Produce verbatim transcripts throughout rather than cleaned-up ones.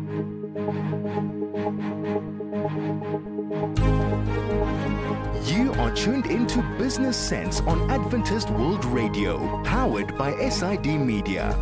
You are tuned into Business Sense on Adventist World Radio, powered by S I D Media.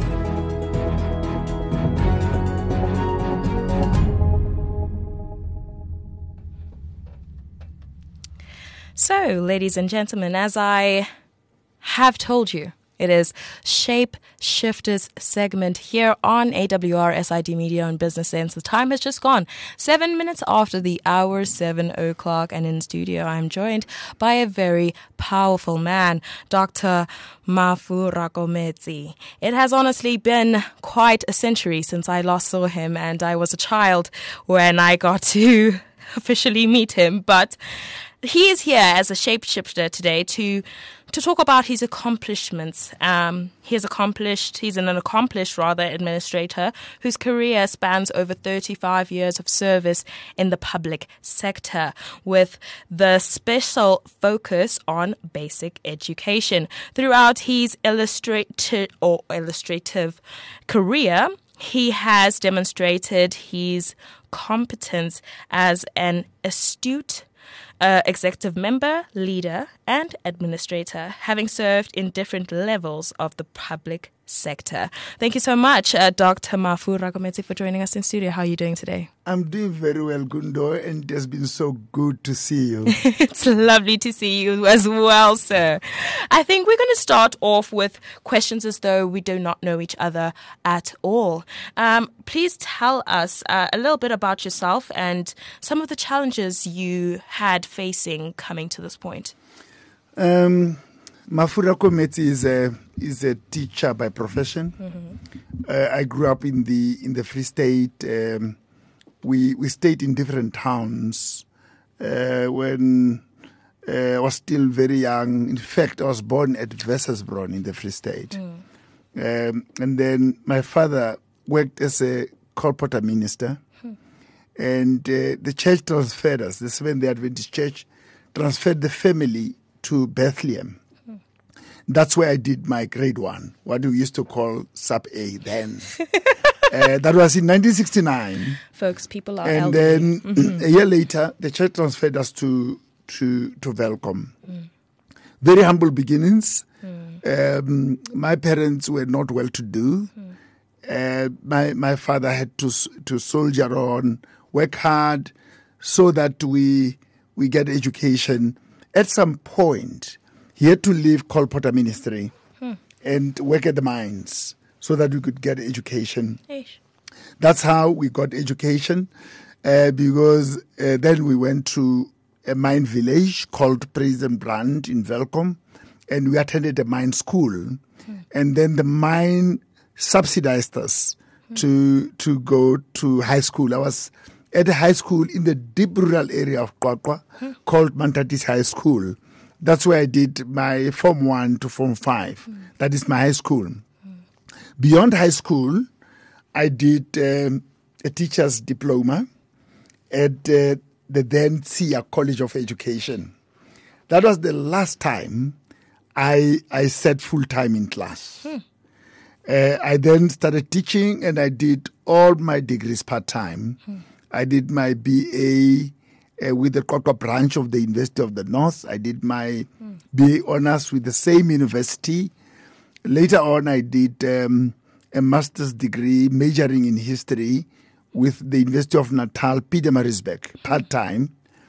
So, ladies and gentlemen, as I have told you, it is Shape Shifters segment here on A W R S I D Media on Business Sense. The time has just gone seven minutes after the hour, seven o'clock, and in studio I'm joined by a very powerful man, Doctor Mafu Rakometsi. It has honestly been quite a century since I last saw him, and I was a child when I got to officially meet him, but he is here as a shapeshifter today to to talk about his accomplishments. Um, he has accomplished, he's an accomplished, rather, administrator whose career spans over thirty-five years of service in the public sector, with the special focus on basic education. Throughout his illustrated or illustrative career, he has demonstrated his competence as an astute Uh, executive member, leader, and administrator, having served in different levels of the public sector. Thank you so much, uh, Doctor Mafu Rakometsi, for joining us in studio. How are you doing today? I'm doing very well, Gundo, and it has been so good to see you. It's lovely to see you as well, sir. I think we're going to start off with questions as though we do not know each other at all. Um, please tell us uh, a little bit about yourself and some of the challenges you had facing coming to this point. Um, Mafu Rakometsi is a is a teacher by profession. Mm-hmm. Uh, I grew up in the in the Free State. Um, we we stayed in different towns uh, when uh, I was still very young. In fact, I was born at Wesselsbron in the Free State, mm. um, and then my father worked as a colporteur minister, mm. and uh, the church transferred us. The Seventh-day Adventist Church transferred the family to Bethlehem. That's where I did my grade one, what we used to call sub A then. uh, that was in nineteen sixty-nine. Folks, people are And elderly. then Mm-hmm. a year later, the church transferred us to to to Welkom. Mm. Very humble beginnings. Mm. Um, my parents were not well to do. Mm. Uh, my my father had to to soldier on, work hard, so that we we get education. At some point, he had to leave colporteur ministry hmm. and work at the mines so that we could get education. Eish. That's how we got education, uh, because uh, then we went to a mine village called President Brand in Welkom, and we attended a mine school. Hmm. And then the mine subsidized us hmm. to to go to high school. I was at a high school in the deep rural area of Qwaqwa hmm. called Mantatis High School. That's where I did my Form one to Form five. Mm. That is my high school. Mm. Beyond high school, I did um, a teacher's diploma at uh, the then Sia College of Education. That was the last time I I sat full-time in class. Mm. Uh, I then started teaching, and I did all my degrees part-time. Mm. I did my B A Uh, with the Qwaqwa branch of the University of the North. I did my mm. B A honours with the same university. Later on, I did um, a master's degree majoring in history with the University of Natal, Pietermaritzburg, part-time.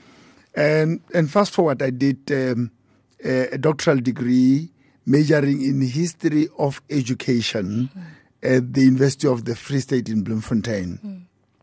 And, and fast forward, I did um, a, a doctoral degree majoring in history of education mm. at the University of the Free State in Bloemfontein. Mm.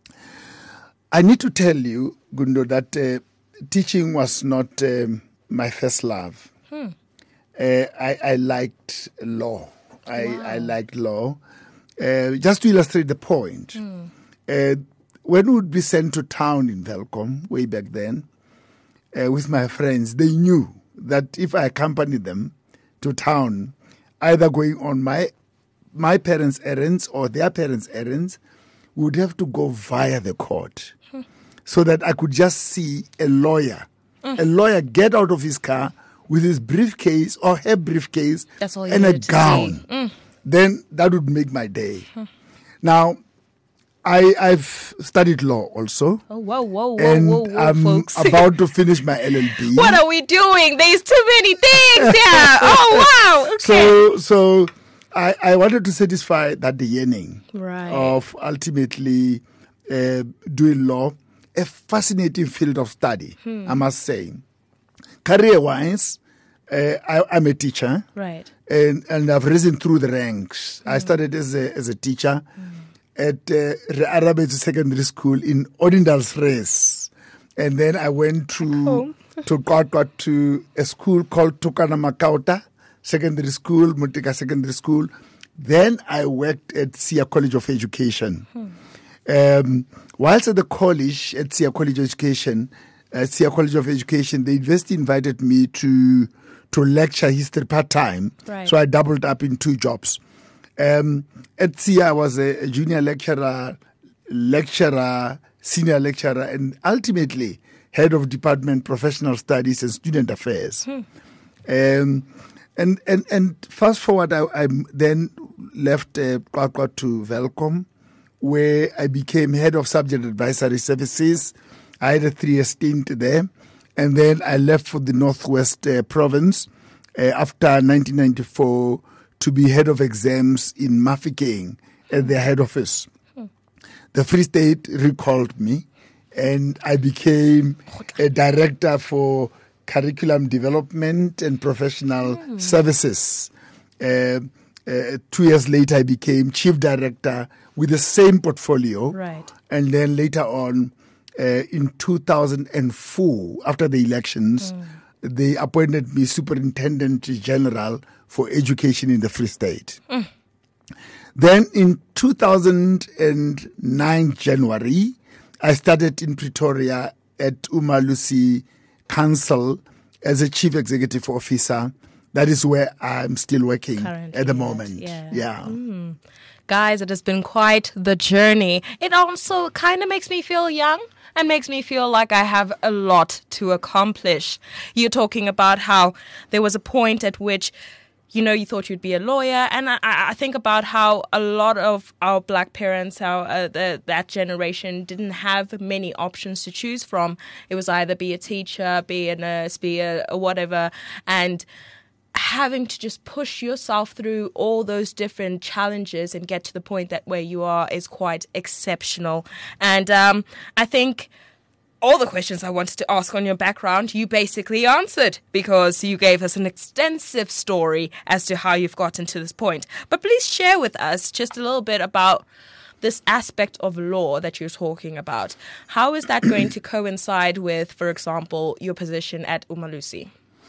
I need to tell you, Gundo, that uh, teaching was not um, my first love. Hmm. Uh, I, I liked law. I, wow. I liked law. Uh, just to illustrate the point, hmm. uh, when we would be sent to town in Welkom, way back then, uh, with my friends, they knew that if I accompanied them to town, either going on my my parents' errands or their parents' errands, we would have to go via the court. So that I could just see a lawyer, mm. a lawyer get out of his car with his briefcase or her briefcase and a gown. Mm. Then that would make my day. Mm. Now, I, I've studied law also. Oh, whoa, whoa, whoa, and whoa, whoa, I'm folks. about to finish my L L B. What are we doing? There's too many things here. Oh, wow. Okay. So, so I, I wanted to satisfy that the yearning Right. of ultimately uh, doing law, a fascinating field of study, Hmm. I must say. Career-wise, uh, I, I'm a teacher. Right. And, and I've risen through the ranks. I started as a, as a teacher at uh, Arabet Secondary School in Odindalsres. And then I went to to got, got to a school called Tukana Makauta Secondary School, Mutika Secondary School. Then I worked at Sia College of Education. Um, whilst at the college, at Sia College of Education, uh, Sia College of Education, the university invited me to to lecture history part-time. Right. So I doubled up in two jobs. Um, at Sia, I was a, a junior lecturer, lecturer, senior lecturer, and ultimately head of department professional studies and student affairs. Hmm. Um, and, and, and fast forward, I, I then left uh, Kwakwa to Velcom, where I became head of subject advisory services. I had a three-year stint there. And then I left for the Northwest uh, province uh, after nineteen ninety-four to be head of exams in Mafeking at their head office. The Free State recalled me, and I became a director for curriculum development and professional mm. services. Uh, uh, two years later, I became chief director with the same portfolio. Right. And then later on, uh, in two thousand four, after the elections, mm. they appointed me superintendent general for education in the Free State. Mm. Then in two thousand nine, January, I started in Pretoria at Umalusi Council as a chief executive officer. That is where I'm still working Currently, at the moment. Yeah. yeah. Mm. Guys, it has been quite the journey. It also kind of makes me feel young and makes me feel like I have a lot to accomplish. You're talking about how there was a point at which, you know, you thought you'd be a lawyer. And I, I think about how a lot of our black parents, how uh, the, that generation didn't have many options to choose from. It was either be a teacher, be a nurse, be a, a whatever. And having to just push yourself through all those different challenges and get to the point that where you are is quite exceptional. And um, I think all the questions I wanted to ask on your background, you basically answered because you gave us an extensive story as to how you've gotten to this point. But please share with us just a little bit about this aspect of law that you're talking about. How is that going to coincide with, for example, your position at Umalusi?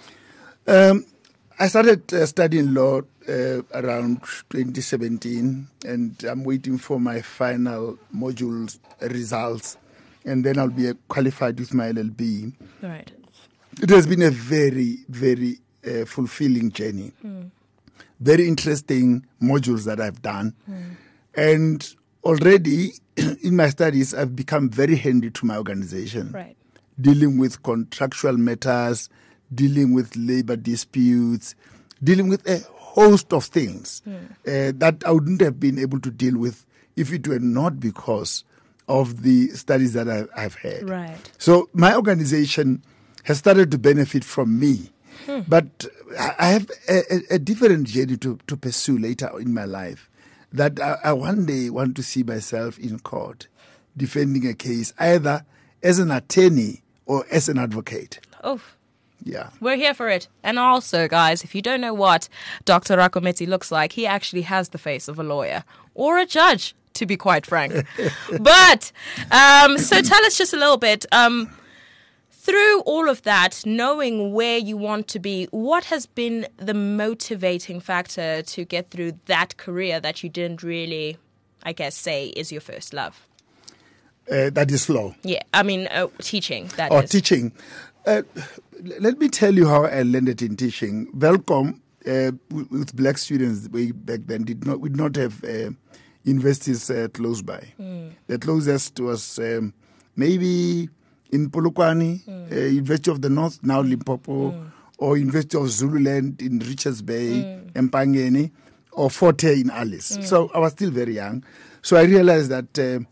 Um, I started uh, studying law uh, around twenty seventeen, and I'm waiting for my final modules results, and then I'll be qualified with my L L B. Right. It has been a very, very uh, fulfilling journey. Mm. Very interesting modules that I've done. Mm. And already in my studies, I've become very handy to my organization. Right. Dealing with contractual matters, dealing with labor disputes, dealing with a host of things mm. uh, that I wouldn't have been able to deal with if it were not because of the studies that I, I've had. Right. So my organization has started to benefit from me, hmm. but I have a, a, a different journey to, to pursue later in my life, that I, I one day want to see myself in court defending a case either as an attorney or as an advocate. Oh. Yeah. We're here for it. And also, guys, if you don't know what Doctor Rakometsi looks like, he actually has the face of a lawyer or a judge, to be quite frank. But, um, so tell us just a little bit, um, through all of that, knowing where you want to be, what has been the motivating factor to get through that career that you didn't really, I guess, say is your first love? Uh, that is law. Yeah, I mean, uh, teaching. That or is. teaching. Uh, let me tell you how I landed in teaching. Welcome uh, with black students way back then did not we did not have uh, universities uh, close by. Mm. The closest was um, maybe in Polokwane, mm. uh, University of the North, now Limpopo, mm. or University of Zululand in Richards Bay, mm. Empangeni, or Forte in Alice. Mm. So I was still very young. So I realized that uh,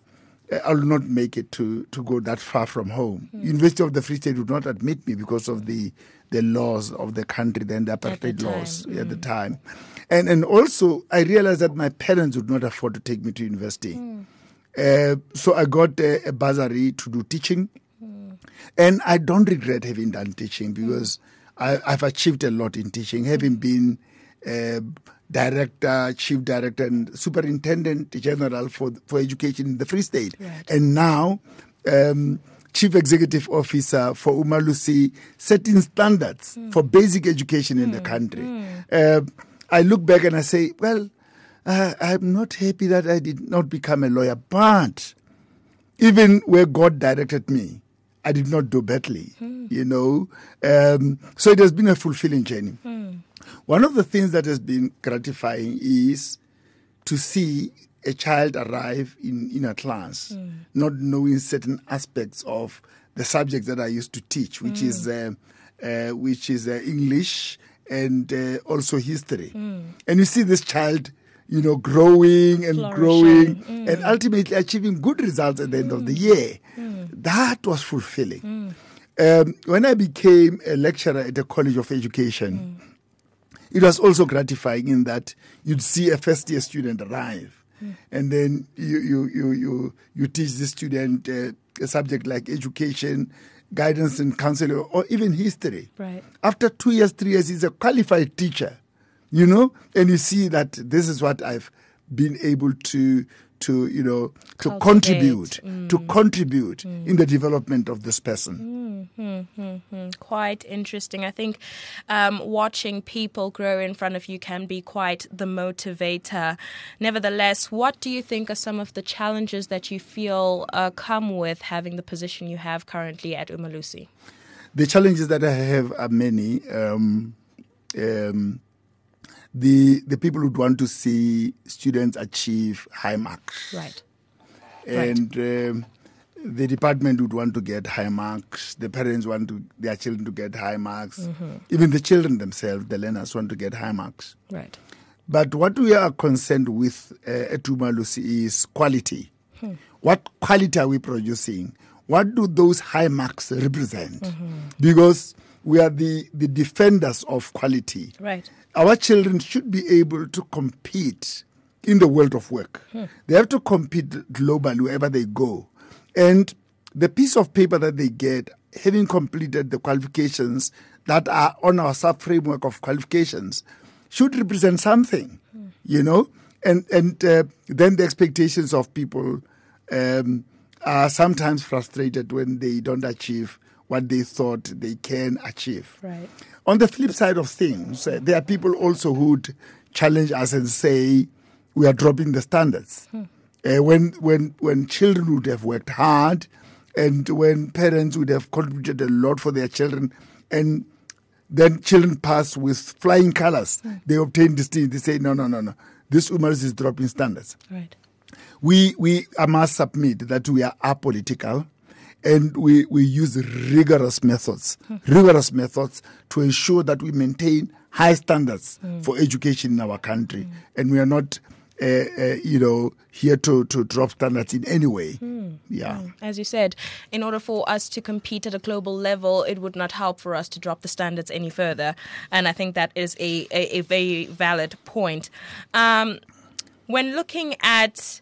I will not make it to, to go that far from home. Mm. University of the Free State would not admit me because of the the laws of the country, then the apartheid laws mm. at the time. And and also, I realized that my parents would not afford to take me to university. Mm. Uh, so I got a, a bursary to do teaching. Mm. And I don't regret having done teaching because mm. I, I've achieved a lot in teaching, having been uh, director, chief director, and superintendent general for for education in the Free State, right. and now um, chief executive officer for Umalusi, setting standards mm. for basic education mm. in the country. Mm. Uh, I look back and I say, well, uh, I'm not happy that I did not become a lawyer, but even where God directed me, I did not do badly, mm. you know. Um, so it has been a fulfilling journey. Mm. One of the things that has been gratifying is to see a child arrive in, in a class, mm. not knowing certain aspects of the subjects that I used to teach, which mm. is uh, uh, which is uh, English and uh, also history. Mm. And you see this child, you know, growing and Flourishing. growing mm. and ultimately achieving good results at the end mm. of the year. Mm. That was fulfilling. Mm. Um, when I became a lecturer at the College of Education, mm. it was also gratifying in that you'd see a first year student arrive, mm. and then you you you you, you teach the student uh, a subject like education, guidance and counseling, or even history. Right. After two years, three years, he's a qualified teacher, you know, and you see that this is what I've been able to to you know to Cultivate. contribute mm. to contribute mm. in the development of this person. Mm, mm, mm, quite interesting. I think um, watching people grow in front of you can be quite the motivator. Nevertheless, what do you think are some of the challenges that you feel uh, come with having the position you have currently at Umalusi? The challenges that I have are many. Um, um, The the people would want to see students achieve high marks. Right. And right. Um, the department would want to get high marks. The parents want to, their children to get high marks. Mm-hmm. Even the children themselves, the learners, want to get high marks. Right. But what we are concerned with uh, at Umalusi is quality. Hmm. What quality are we producing? What do those high marks represent? Mm-hmm. Because we are the, the defenders of quality. Right. Our children should be able to compete in the world of work. Hmm. They have to compete globally wherever they go. And the piece of paper that they get, having completed the qualifications that are on our sub-framework of qualifications, should represent something, hmm. you know. And, and uh, then the expectations of people um, are sometimes frustrated when they don't achieve what they thought they can achieve. Right. On the flip side of things, uh, there are people also who would challenge us and say we are dropping the standards. Hmm. Uh, when when when children would have worked hard, and when parents would have contributed a lot for their children, and then children pass with flying colors, hmm. they obtain distinction. They say no, no, no, no. This Umalusi is dropping standards. Right. We we I must submit that we are apolitical. And we, we use rigorous methods, mm. rigorous methods to ensure that we maintain high standards mm. for education in our country. Mm. And we are not, uh, uh, you know, here to, to drop standards in any way. Mm. Yeah. Mm. As you said, in order for us to compete at a global level, it would not help for us to drop the standards any further. And I think that is a, a, a very valid point. Um, when looking at...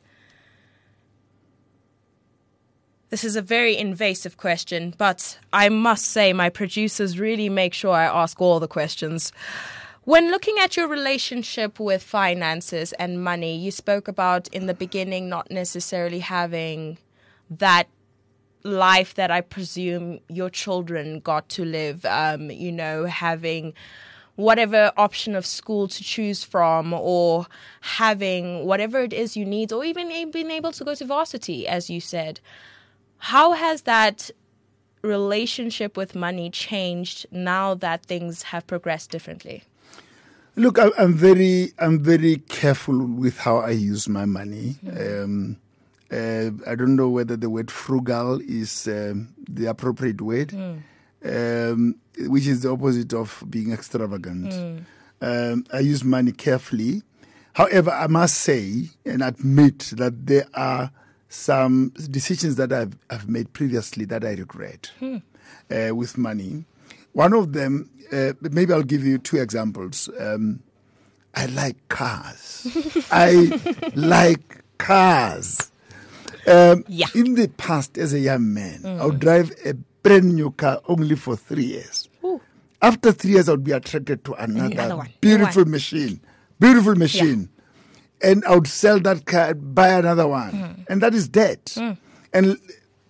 This is a very invasive question, but I must say my producers really make sure I ask all the questions. When looking at your relationship with finances and money, you spoke about in the beginning not necessarily having that life that I presume your children got to live, um, you know, having whatever option of school to choose from, or having whatever it is you need, or even being able to go to varsity, as you said. How has that relationship with money changed now that things have progressed differently? Look, I, I'm very, I'm very careful with how I use my money. Mm. Um, uh, I don't know whether the word frugal is um, the appropriate word, mm. um, which is the opposite of being extravagant. Mm. Um, I use money carefully. However, I must say and admit that there are some decisions that I've, I've made previously that I regret hmm. uh, with money. One of them, uh, maybe I'll give you two examples. Um, I like cars. I like cars. Um, yeah. In the past, as a young man, mm. I would drive a brand new car only for three years. Ooh. After three years, I would be attracted to another, another one. beautiful one. machine. Beautiful machine. Yeah. And I would sell that car, buy another one. Mm. And that is dead. Mm. And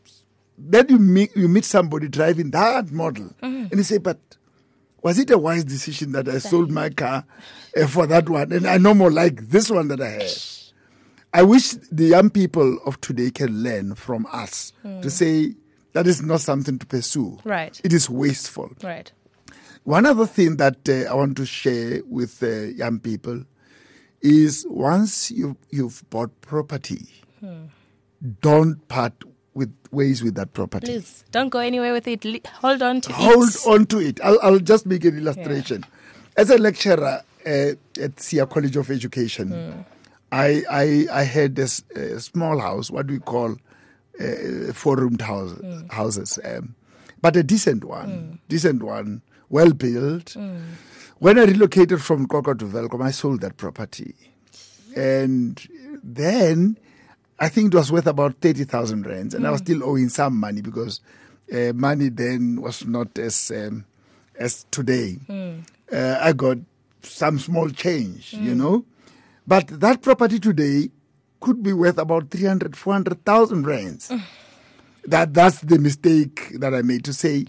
then you meet, you meet somebody driving that model. Mm. And you say, but was it a wise decision that I sold my car uh, for that one? And I no more like this one that I have. I wish the young people of today can learn from us mm. to say that is not something to pursue. Right. It is wasteful. Right. One other thing that uh, I want to share with uh, young people is once you, you've bought property, hmm. don't part with ways with that property. Please, don't go anywhere with it. Hold on to Hold it. Hold on to it. I'll, I'll just make an illustration. Yeah. As a lecturer uh, at Sia College of Education, hmm. I, I I had a, a small house, what we call uh, four-roomed house, mm. houses, um, but a decent one, mm. decent one, well built. Mm. When I relocated from Koko to Welkom, I sold that property, and then I think it was worth about thirty thousand rands, and mm. I was still owing some money because uh, money then was not as um, as today. Mm. Uh, I got some small change, mm. you know. But that property today could be worth about three hundred, four hundred thousand rands. Mm. That, that's the mistake that I made to say,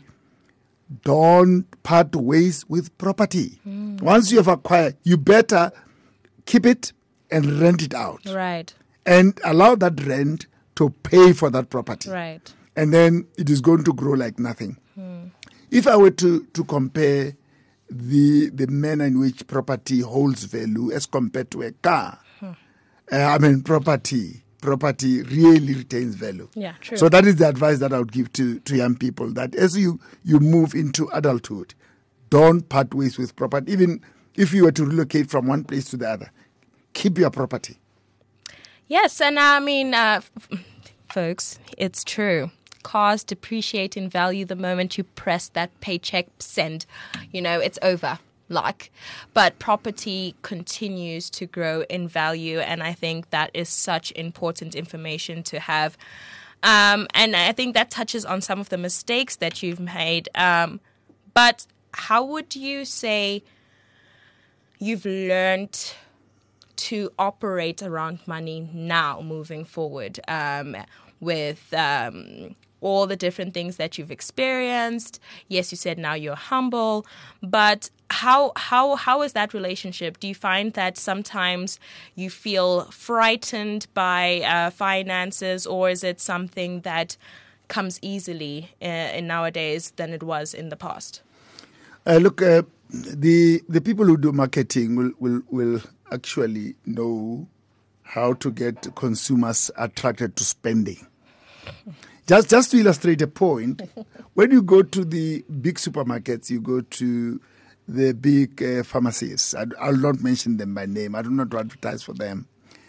don't part ways with property. Mm. Once you have acquired, you better keep it and rent it out. Right. And allow that rent to pay for that property. Right. And then it is going to grow like nothing. Mm. If I were to, to compare the the manner in which property holds value as compared to a car. Hmm. Uh, I mean, property property really retains value. Yeah, true. So that is the advice that I would give to, to young people, that as you, you move into adulthood, don't part ways with property. Even if you were to relocate from one place to the other, keep your property. Yes, and I mean, uh, f- folks, it's true. Cars depreciate in value the moment you press that paycheck send. You know, it's over. Like, but property continues to grow in value, and I think that is such important information to have. Um, and I think that touches on some of the mistakes that you've made. Um, but how would you say you've learned to operate around money now, moving forward, um, with um, all the different things that you've experienced? Yes, you said now you're humble, but how how how is that relationship? Do you find that sometimes you feel frightened by uh, finances, or is it something that comes easily uh, in nowadays than it was in the past? Uh, look, uh, the the people who do marketing will, will will actually know how to get consumers attracted to spending. Just just to illustrate a point, when you go to the big supermarkets, you go to the big uh, pharmacies. I, I'll not mention them by name. I do not advertise for them.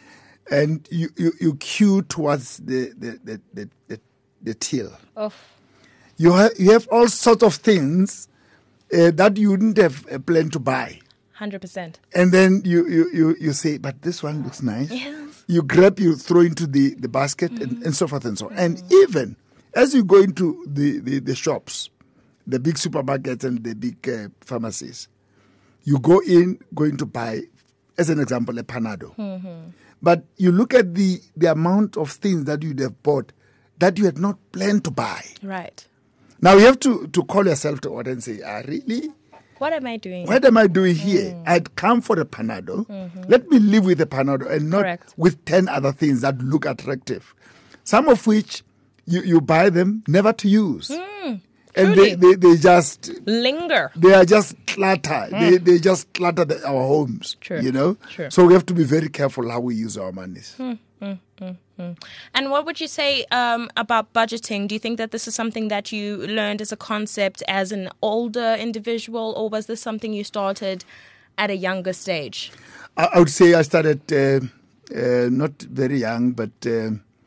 And you, you, you queue towards the the the the, the, the till. Oh. You have you have all sorts of things uh, that you wouldn't have uh, planned to buy. one hundred percent. And then you, you, you, you say, but this one looks nice. Yes. You grab, you throw into the, the basket, mm-hmm. and, and so forth and so on. Mm-hmm. And even as you go into the, the, the shops, the big supermarkets and the big uh, pharmacies, you go in, going to buy, as an example, a Panado. Mm-hmm. But you look at the, the amount of things that you'd have bought that you had not planned to buy. Right. Now you have to, to call yourself to order and say, ah, really? What am I doing? What am I doing here? Mm. I'd come for a Panado. Mm-hmm. Let me live with a Panado and not Correct. With ten other things that look attractive. Some of which you, you buy them never to use. Mm, and they, they, they just... linger. They are just clutter. Mm. They, they just clutter the, our homes. True. You know? True. So we have to be very careful how we use our monies. Mm, mm, mm, mm. And what would you say um, about budgeting? Do you think that this is something that you learned as a concept as an older individual, or was this something you started at a younger stage? I, I would say I started uh, uh, not very young, but uh,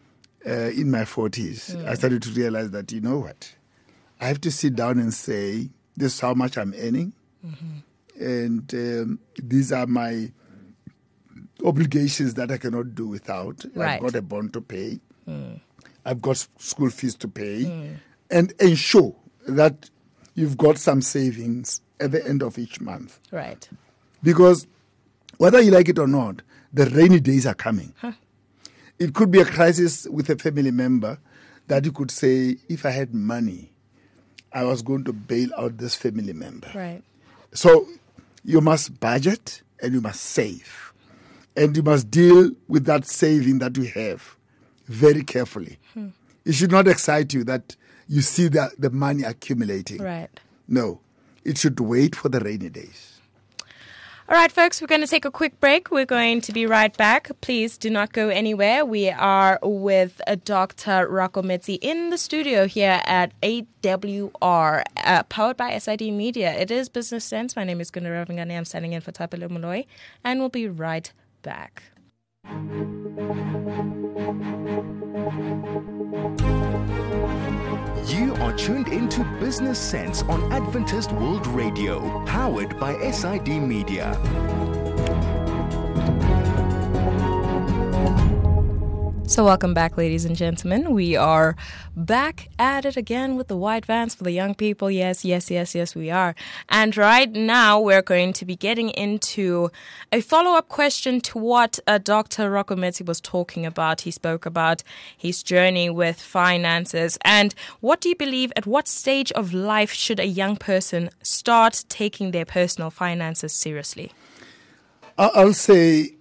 uh, in my forties, mm. I started to realize that, you know what, I have to sit down and say, this is how much I'm earning, mm-hmm. and um, these are my obligations that I cannot do without. Right. I've got a bond to pay. Mm. I've got school fees to pay, mm. and ensure that you've got some savings at the end of each month. Right. Because whether you like it or not, the rainy days are coming. Huh. It could be a crisis with a family member that you could say, if I had money, I was going to bail out this family member. Right. So you must budget and you must save. And you must deal with that saving that you have very carefully. Hmm. It should not excite you that you see the, the money accumulating. Right. No. It should wait for the rainy days. All right, folks, we're going to take a quick break. We're going to be right back. Please do not go anywhere. We are with uh, Doctor Rakometsi in the studio here at A W R, uh, powered by S I D Media. It is Business Sense. My name is Gunnar Ravingani. I'm standing in for Tapelo Moloi, and we'll be right back. You are tuned into Business Sense on Adventist World Radio, powered by S I D Media. So welcome back, ladies and gentlemen. We are back at it again with the white vans for the young people. Yes, yes, yes, yes, we are. And right now we're going to be getting into a follow-up question to what uh, Doctor Rakometsi was talking about. He spoke about his journey with finances. And what do you believe, at what stage of life should a young person start taking their personal finances seriously? I'll say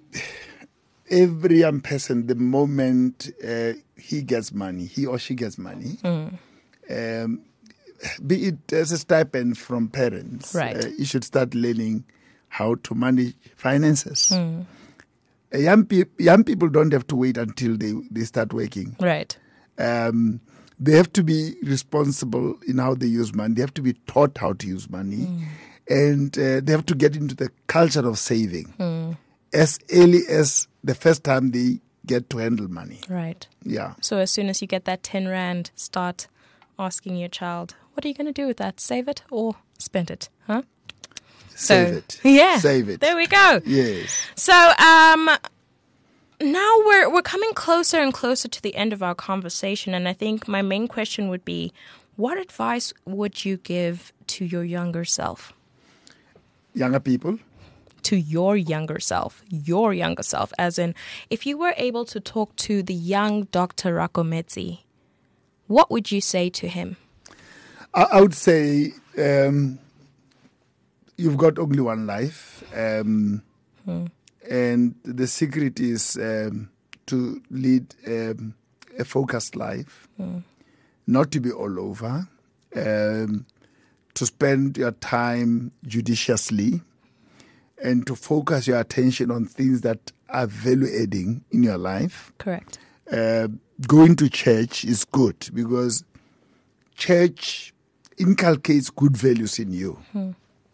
every young person, the moment uh, he gets money, he or she gets money, mm. um, be it as a stipend from parents, right. uh, you should start learning how to manage finances. Mm. Uh, young, pe- young people don't have to wait until they, they start working. Right. Um, they have to be responsible in how they use money. They have to be taught how to use money. Mm. And uh, they have to get into the culture of saving mm. as early as the first time they get to handle money. Right. Yeah. So as soon as you get that ten rand, start asking your child, what are you going to do with that? Save it or spend it? Huh? Save so, it. Yeah. Save it. There we go. Yes. So um, now we're we're coming closer and closer to the end of our conversation, and I think my main question would be, what advice would you give to your younger self? Younger people? To your younger self, your younger self, as in, if you were able to talk to the young Doctor Rakometsi, what would you say to him? I, I would say um, you've got only one life, um, hmm. and the secret is um, to lead um, a focused life, hmm. not to be all over, um, to spend your time judiciously, and to focus your attention on things that are value-adding in your life. Correct. Uh, going to church is good because church inculcates good values in you. Hmm.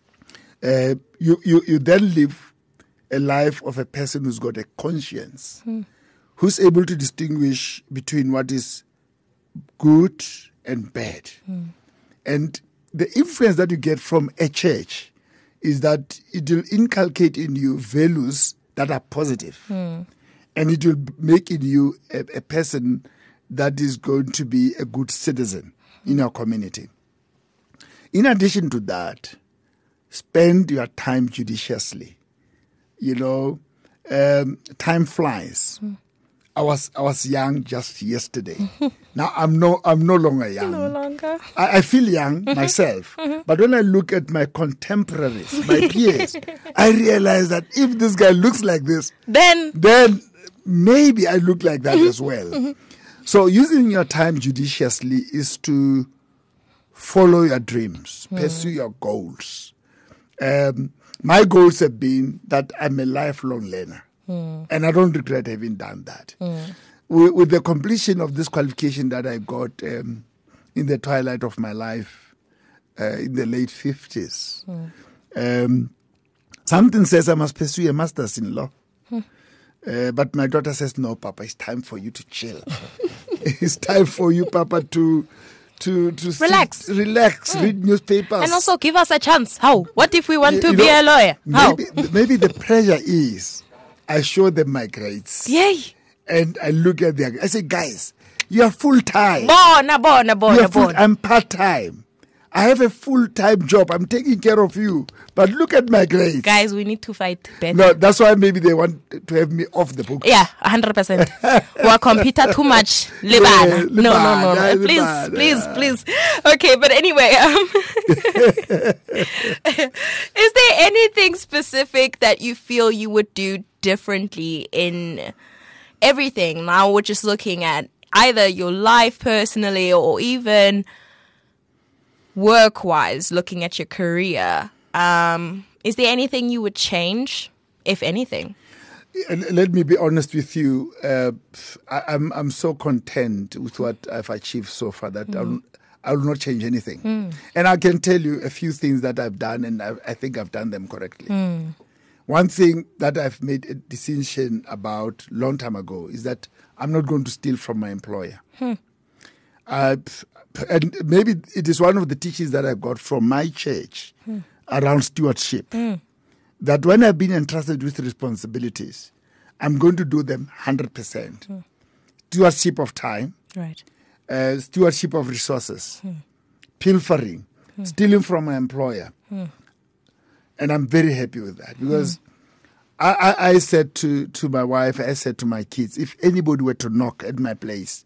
Uh, you, you. You then live a life of a person who's got a conscience, hmm. who's able to distinguish between what is good and bad. Hmm. And the influence that you get from a church is that it will inculcate in you values that are positive. Mm. And it will make in you a, a person that is going to be a good citizen in your community. In addition to that, spend your time judiciously. You know, um, time flies. Mm. I was I was young just yesterday. Now I'm no I'm no longer young. No longer. I, I feel young myself, but when I look at my contemporaries, my peers, I realize that if this guy looks like this, then then maybe I look like that as well. So using your time judiciously is to follow your dreams, pursue your goals. Um, my goals have been that I'm a lifelong learner. Mm. And I don't regret having done that. Mm. With, with the completion of this qualification that I got um, in the twilight of my life, uh, in the late fifties, mm. um, something says I must pursue a master's in law. Mm. Uh, but my daughter says, no, Papa, it's time for you to chill. it's time for you, Papa, to to to Relax. sit, relax, mm. read newspapers, and also give us a chance. How? What if we want you, to you be know, a lawyer? How? Maybe, maybe the pressure is I show them my grades. Yay! And I look at them. I say, guys, you are full time. Bona, bona, bona, bona. I'm part time. I have a full time job. I'm taking care of you. But look at my grades. Guys, we need to fight better. No, that's why maybe they want to have me off the book. Yeah, one hundred percent. We're computer too much. Libana. Yeah, no, no, no, no. Libana, Please, Libana. please, please. Okay, but anyway, um, is there anything specific that you feel you would do differently in everything? Now we're just looking at either your life personally or even work-wise, looking at your career. Um, is there anything you would change, if anything? Let me be honest with you. Uh, I, I'm I'm so content with what I've achieved so far that mm. I will not change anything. Mm. And I can tell you a few things that I've done, and I, I think I've done them correctly. Mm. One thing that I've made a decision about long time ago is that I'm not going to steal from my employer. Hmm. Uh, and maybe it is one of the teachings that I got from my church hmm. around stewardship. Hmm. That when I've been entrusted with responsibilities, I'm going to do them one hundred percent. Hmm. Stewardship of time, right? Uh, stewardship of resources, hmm. pilfering, hmm. stealing from my employer. Hmm. And I'm very happy with that because hmm. I, I, I said to, to my wife, I said to my kids, if anybody were to knock at my place,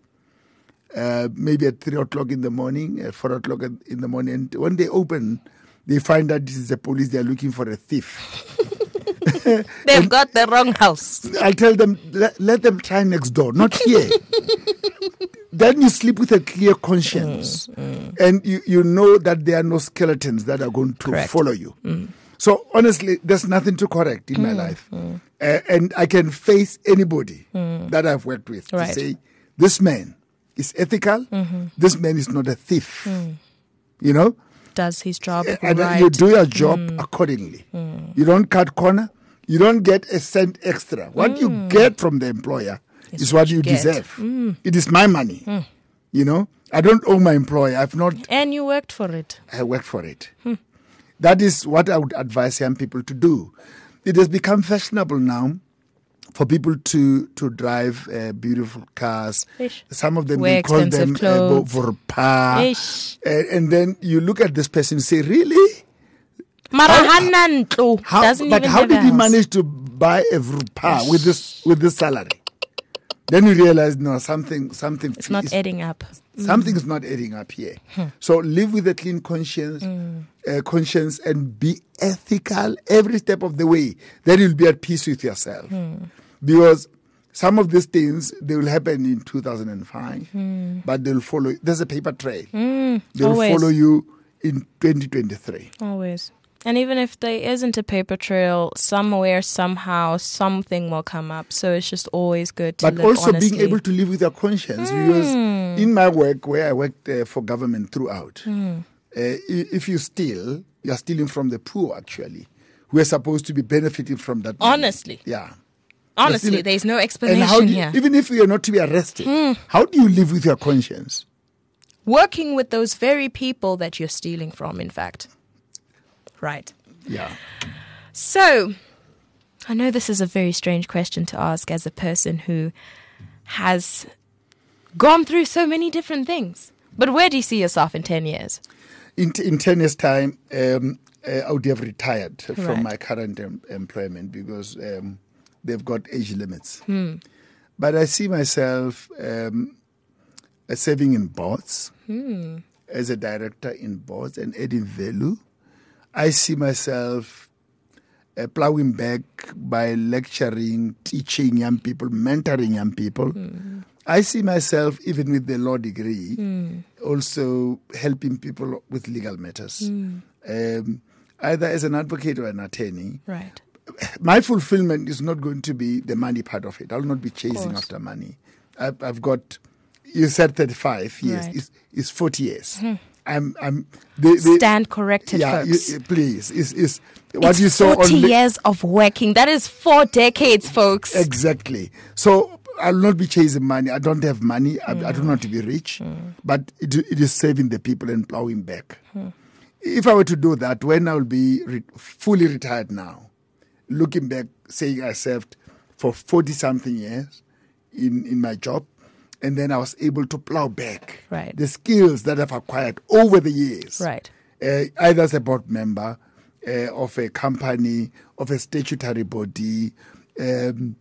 uh, maybe at three o'clock in the morning, at four o'clock in the morning, and when they open, they find that this is the police, they're looking for a thief. They've got the wrong house. I'll tell them, let, let them try next door, not here. Then you sleep with a clear conscience. Mm, mm. And you, you know that there are no skeletons that are going to Correct. follow you. Mm. So honestly, there's nothing to correct in mm, my life. Mm. Uh, and I can face anybody mm. that I've worked with right. to say, this man is ethical, mm-hmm. this man is not a thief. Mm. You know? Does his job uh, And right. you do your job mm. accordingly. Mm. You don't cut corner. You don't get a cent extra. What mm. you get from the employer it's is what you, you deserve. Mm. It is my money. Mm. You know? I don't owe my employer. I've not... And you worked for it. I worked for it. Hmm. That is what I would advise young people to do. It has become fashionable now for people to, to drive uh, beautiful cars. Ish. Some of them, Wear they call them uh, for par. Uh, and then you look at this person and say, really? How, how, Doesn't but even how did he house. manage to buy a par with this with this salary? Then you realize, no, something, something. It's not is, adding up. Something mm. is not adding up here. Hmm. So live with a clean conscience, mm. uh, conscience, and be ethical every step of the way. Then you'll be at peace with yourself. Hmm. Because some of these things, they will happen in two thousand five, hmm. but they'll follow. There's a paper trail. Mm. They'll Always. follow you in twenty twenty-three. Always. And even if there isn't a paper trail, somewhere, somehow, something will come up. So it's just always good to But live also honestly. being able to live with your conscience. Mm. Because in my work, where I worked uh, for government throughout, mm. uh, if you steal, you're stealing from the poor, actually, who are supposed to be benefiting from that money. Honestly. Yeah. Honestly, there's no explanation and how do you, here. Even if you're not to be arrested, mm. how do you live with your conscience? Working with those very people that you're stealing from, in fact. Right. Yeah. So, I know this is a very strange question to ask as a person who has gone through so many different things. But where do you see yourself in ten years? In, in ten years' time, um, uh, I would have retired right. from my current em- employment because um, they've got age limits. Hmm. But I see myself um, uh, serving in boards, hmm. as a director in boards and adding value. I see myself uh, plowing back by lecturing, teaching young people, mentoring young people. Mm. I see myself, even with the law degree, mm. also helping people with legal matters, mm. um, either as an advocate or an attorney. Right. My fulfillment is not going to be the money part of it. I'll not be chasing after money. I've, I've got, you said thirty-five years, right. it's, it's forty years. Mm. I'm, I'm, they, they, Stand corrected, yeah, folks. You, please. It's, it's, what it's you saw forty on years of working. That is four decades, folks. Exactly. So I'll not be chasing money. I don't have money. I, mm. I don't want to be rich. Mm. But it, it is saving the people and plowing back. Mm. If I were to do that, when I will be re- fully retired now, looking back, saying I served for forty-something years in, in my job, and then I was able to plow back right. the skills that I've acquired over the years. Right. Uh, either as a board member uh, of a company, of a statutory body, um,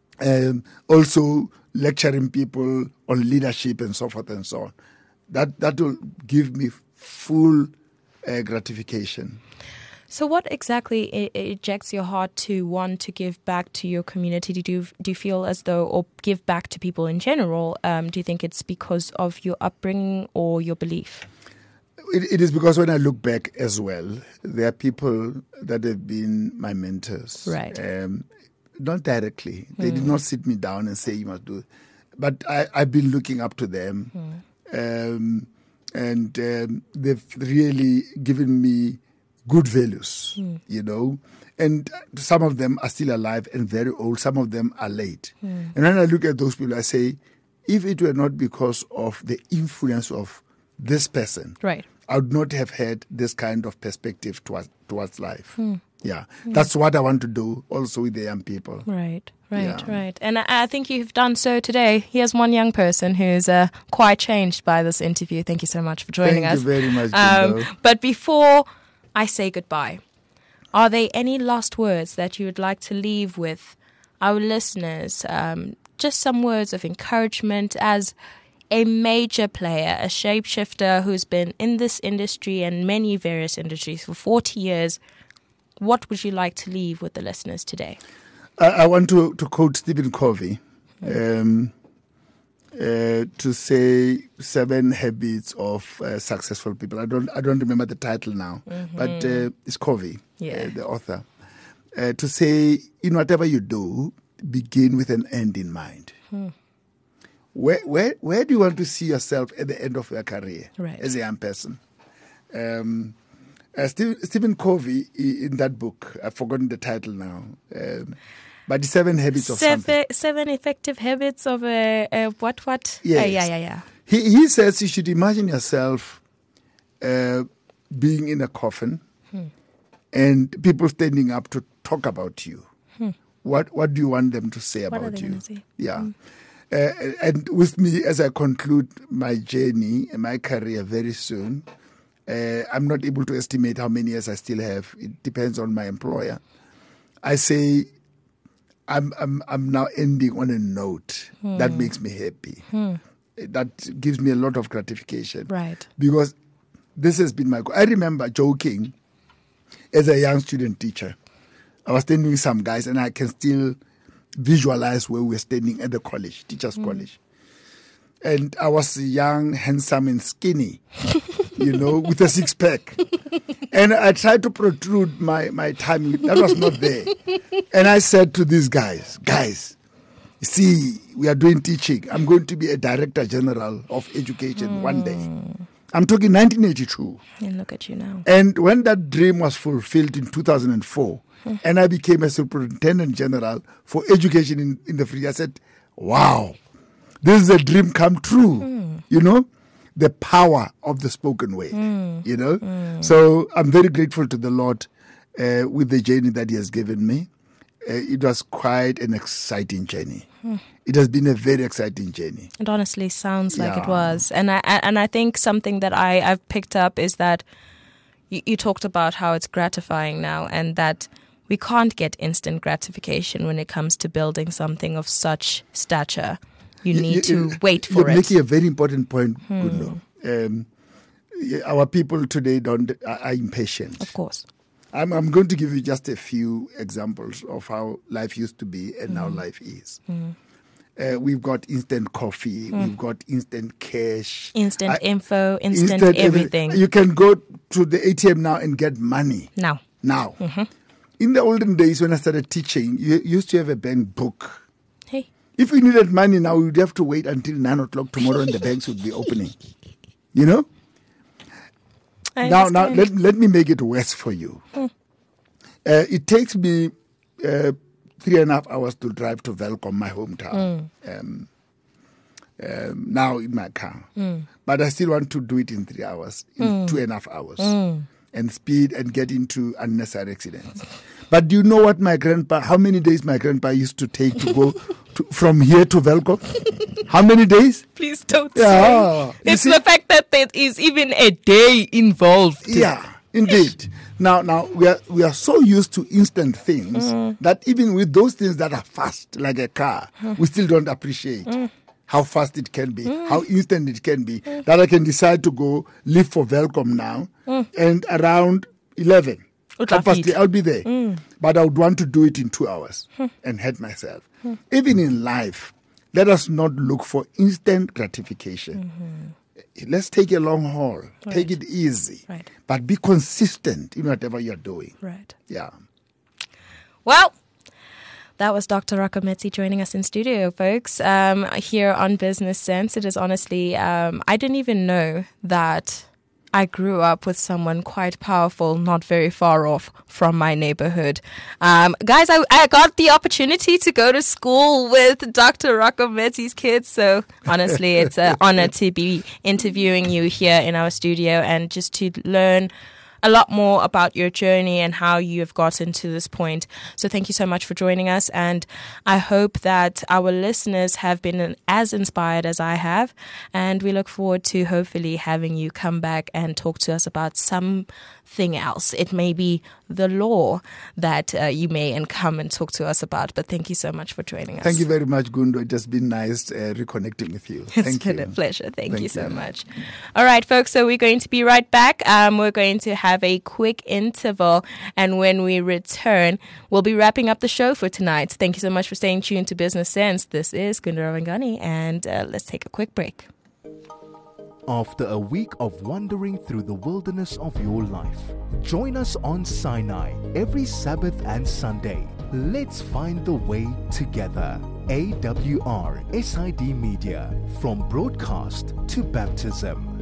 um, also lecturing people on leadership and so forth and so on. That that will give me full uh, gratification. So what exactly e- ejects your heart to want to give back to your community? Do you, do you feel as though, or give back to people in general, um, do you think it's because of your upbringing or your belief? It, it is because when I look back as well, there are people that have been my mentors. Right. Um, not directly. They mm. did not sit me down and say, you must do it. But I, I've been looking up to them. Mm. Um, and um, they've really given me good values, mm. you know. And some of them are still alive and very old. Some of them are late. Mm. And when I look at those people, I say, if it were not because of the influence of this person, right, I would not have had this kind of perspective towards, towards life. Mm. Yeah, mm. that's what I want to do also with the young people. Right, right, yeah. right. And I, I think you've done so today. Here's one young person who's uh, quite changed by this interview. Thank you so much for joining Thank us. Thank you very much, um, But before I say goodbye, are there any last words that you would like to leave with our listeners? Um, just some words of encouragement as a major player, a shapeshifter who's been in this industry and many various industries for forty years. What would you like to leave with the listeners today? I, I want to, to quote Stephen Covey um, uh, to say seven habits of uh, successful people. I don't I don't remember the title now, mm-hmm. but uh, it's Covey, yeah. uh, the author. Uh, to say, in whatever you do, begin with an end in mind. Hmm. Where, where, where do you want to see yourself at the end of your career right. as a young person? Um, uh, Steve, Stephen Covey, in that book, I've forgotten the title now, um, but the seven habits of seven, something. Seven effective habits of a, a what, what? Yes. Uh, yeah, yeah, yeah. He, he says you should imagine yourself uh, being in a coffin hmm. and people standing up to talk about you. Hmm. What, what do you want them to say what about are they you? Say? Yeah. Hmm. Uh, and with me, as I conclude my journey and my career very soon, uh, I'm not able to estimate how many years I still have. It depends on my employer. I say I'm I'm, I'm now ending on a note hmm. that makes me happy. Hmm. That gives me a lot of gratification. Right. Because this has been my goal. I remember joking as a young student teacher. I was standing with some guys and I can still visualize where we were standing at the college, teachers' mm. college. And I was young, handsome, and skinny, you know, with a six pack. And I tried to protrude my, my time. That was not there. And I said to these guys, guys, see, we are doing teaching. I'm going to be a director general of education mm. one day. I'm talking nineteen eighty-two. And look at you now. And when that dream was fulfilled in two thousand four, and I became a superintendent general for education in, in the Free, I said, wow, this is a dream come true. Mm. You know, the power of the spoken word, mm. you know. Mm. So I'm very grateful to the Lord uh, with the journey that he has given me. Uh, it was quite an exciting journey. Mm. It has been a very exciting journey. It honestly sounds like yeah. it was. And I, I and I think something that I, I've picked up is that you, you talked about how it's gratifying now and that we can't get instant gratification when it comes to building something of such stature. You need you, to wait for you're it. You're making a very important point, hmm. Gundo. Um, our people today don't are, are impatient. Of course. I'm, I'm going to give you just a few examples of how life used to be and mm. how life is. Mm. Uh, we've got instant coffee. Mm. We've got instant cash. Instant I, info, instant, instant everything. You can go to the A T M now and get money. Now. Now. Mm-hmm. In the olden days when I started teaching, you used to have a bank book. Hey. If we needed money now, we'd have to wait until nine o'clock tomorrow and the banks would be opening. You know? I now, understand. now let, let me make it worse for you. Hmm. Uh, it takes me uh, three and a half hours to drive to Welkom, my hometown. Mm. Um, um, now in my car. Mm. But I still want to do it in three hours, in mm. two and a half hours. Mm. And speed and get into unnecessary accidents. But do you know what my grandpa, how many days my grandpa used to take to go to, from here to Welkom? How many days? Please don't yeah. say. It's see? The fact that there is even a day involved. Yeah, indeed. Now, now we are we are so used to instant things mm. that even with those things that are fast, like a car, mm. we still don't appreciate mm. how fast it can be, mm. how instant it can be. Mm. That I can decide to go live for Welkom now, mm. and around eleven, past, I'll be there. Mm. But I would want to do it in two hours mm. and hurt myself. Mm. Even in life, let us not look for instant gratification. Mm-hmm. Let's take a long haul. Right. Take it easy. Right. But be consistent in whatever you're doing. Right. Yeah. Well, that was Doctor Rakometsi joining us in studio, folks, um, here on Business Sense. It is honestly, um, I didn't even know that I grew up with someone quite powerful, not very far off from my neighborhood. Um, guys, I, I got the opportunity to go to school with Doctor Rakometsi's kids. So honestly, it's an honor to be interviewing you here in our studio and just to learn a lot more about your journey and how you have gotten to this point. So thank you so much for joining us. And I hope that our listeners have been as inspired as I have. And we look forward to hopefully having you come back and talk to us about something else. It may be the law that uh, you may and come and talk to us about. But thank you so much for joining us. Thank you very much, Gundo. It has been nice uh, reconnecting with you. It's thank been you. a pleasure. Thank, thank you so you. much. All right, folks. So we're going to be right back. Um, we're going to have Have a quick interval, and when we return, we'll be wrapping up the show for tonight. Thank you so much for staying tuned to Business Sense. This is Gundura Wangani, and uh, let's take a quick break. After a week of wandering through the wilderness of your life, join us on Sinai every Sabbath and Sunday. Let's find the way together. A W R S I D Media, from broadcast to baptism.